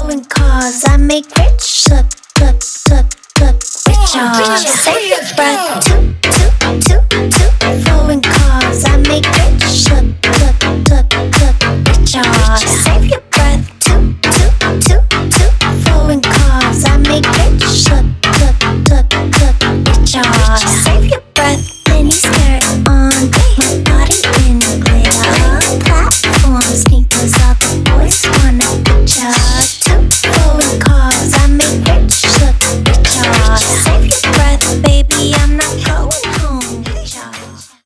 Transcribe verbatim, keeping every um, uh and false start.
foreign cars. I make rich look, look, look, look richer. Say goodbye to